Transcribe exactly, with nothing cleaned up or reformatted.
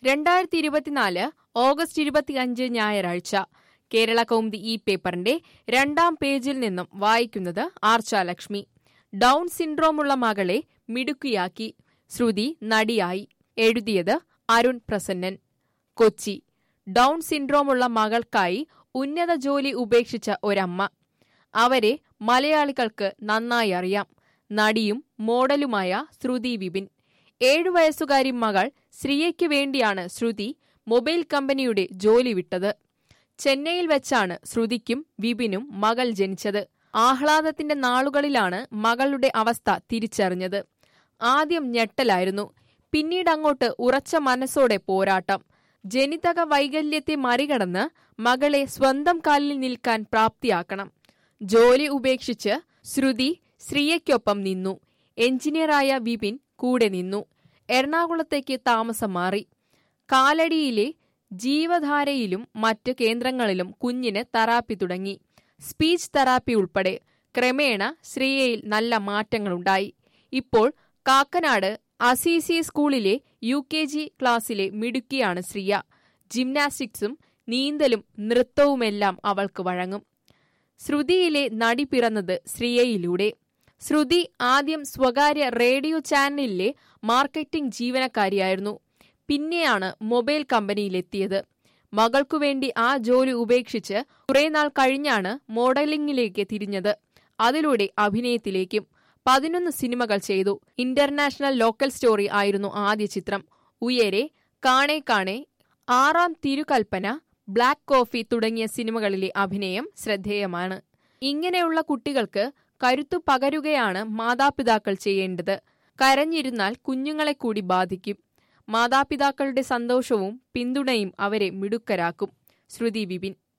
രണ്ടായിരത്തി ഇരുപത്തിനാല് ഓഗസ്റ്റ് ഇരുപത്തിയഞ്ച് ഞായറാഴ്ച കേരള കൗമുദി ഈ പേപ്പറിന്റെ രണ്ടാം പേജിൽ നിന്നും വായിക്കുന്നത് ആർച്ചാലക്ഷ്മി. ഡൗൺ സിൻഡ്രോമുള്ള മകളെ മിടുക്കിയാക്കി, ശ്രുതി നടിയായി. എഴുതിയത് അരുൺ പ്രസന്നൻ, കൊച്ചി. ഡൗൺ സിൻഡ്രോമുള്ള മകൾക്കായി ഉന്നത ജോലി ഉപേക്ഷിച്ച ഒരമ്മ. അവരെ മലയാളികൾക്ക് നന്നായി അറിയാം. നടിയും മോഡലുമായ ശ്രുതി വിപിൻ. ഏഴു വയസ്സുകാരി മകൾ ശ്രിയയ്ക്ക് വേണ്ടിയാണ് ശ്രുതി മൊബൈൽ കമ്പനിയുടെ ജോലി വിട്ടത്. ചെന്നൈയിൽ വെച്ചാണ് ശ്രുതിക്കും വിപിനും മകൾ ജനിച്ചത്. ആഹ്ലാദത്തിന്റെ നാളുകളിലാണ് മകളുടെ അവസ്ഥ തിരിച്ചറിഞ്ഞത്. ആദ്യം ഞെട്ടലായിരുന്നു, പിന്നീടങ്ങോട്ട് ഉറച്ച മനസ്സോടെ പോരാട്ടം. ജനിതക വൈകല്യത്തെ മറികടന്ന് മകളെ സ്വന്തം കാലിൽ നിൽക്കാൻ പ്രാപ്തിയാക്കണം. ജോലി ഉപേക്ഷിച്ച് ശ്രുതി ശ്രിയയ്ക്കൊപ്പം നിന്നു. എഞ്ചിനീയറായ വിപിൻ കൂടെ നിന്നു. എറണാകുളത്തേക്ക് താമസം മാറി. കാലടിയിലെ ജീവധാരയിലും മറ്റ് കേന്ദ്രങ്ങളിലും കുഞ്ഞിന് തെറാപ്പി തുടങ്ങി. സ്പീച്ച് തെറാപ്പി ഉൾപ്പെടെ. ക്രമേണ ശ്രിയയിൽ നല്ല മാറ്റങ്ങളുണ്ടായി. ഇപ്പോൾ കാക്കനാട് അസീസി സ്കൂളിലെ യു കെ ജി ക്ലാസ്സിലെ മിടുക്കിയാണ് ശ്രിയ. ജിംനാസ്റ്റിക്സും നീന്തലും നൃത്തവുമെല്ലാം അവൾക്ക് വഴങ്ങും. ശ്രുതിയിലെ നടി പിറന്നത് ശ്രിയയിലൂടെ. ശ്രുതി ആദ്യം സ്വകാര്യ റേഡിയോ ചാനലിലെ മാർക്കറ്റിംഗ് ജീവനക്കാരിയായിരുന്നു. പിന്നെയാണ് മൊബൈൽ കമ്പനിയിലെത്തിയത്. മകൾക്കുവേണ്ടി ആ ജോലി ഉപേക്ഷിച്ച് കുറെ നാൾ കഴിഞ്ഞാണ് മോഡലിംഗിലേക്ക് തിരിഞ്ഞത്. അതിലൂടെ അഭിനയത്തിലേക്കും. പതിനൊന്ന് സിനിമകൾ ചെയ്തു. ഇന്റർനാഷണൽ ലോക്കൽ സ്റ്റോറി ആയിരുന്നു ആദ്യ ചിത്രം. ഉയരെ, കാണേ കാണേ, ആറാം തിരുകൽപ്പന, ബ്ലാക്ക് കോഫി തുടങ്ങിയ സിനിമകളിലെ അഭിനയം ശ്രദ്ധേയമാണ്. ഇങ്ങനെയുള്ള കുട്ടികൾക്ക് കരുത്തു പകരുകയാണ് മാതാപിതാക്കൾ ചെയ്യേണ്ടത്. കരഞ്ഞിരുന്നാൽ കുഞ്ഞുങ്ങളെ കൂടി ബാധിക്കും. മാതാപിതാക്കളുടെ സന്തോഷവും പിന്തുണയും അവരെ മിടുക്കരാക്കും. ശ്രുതി വിപിൻ.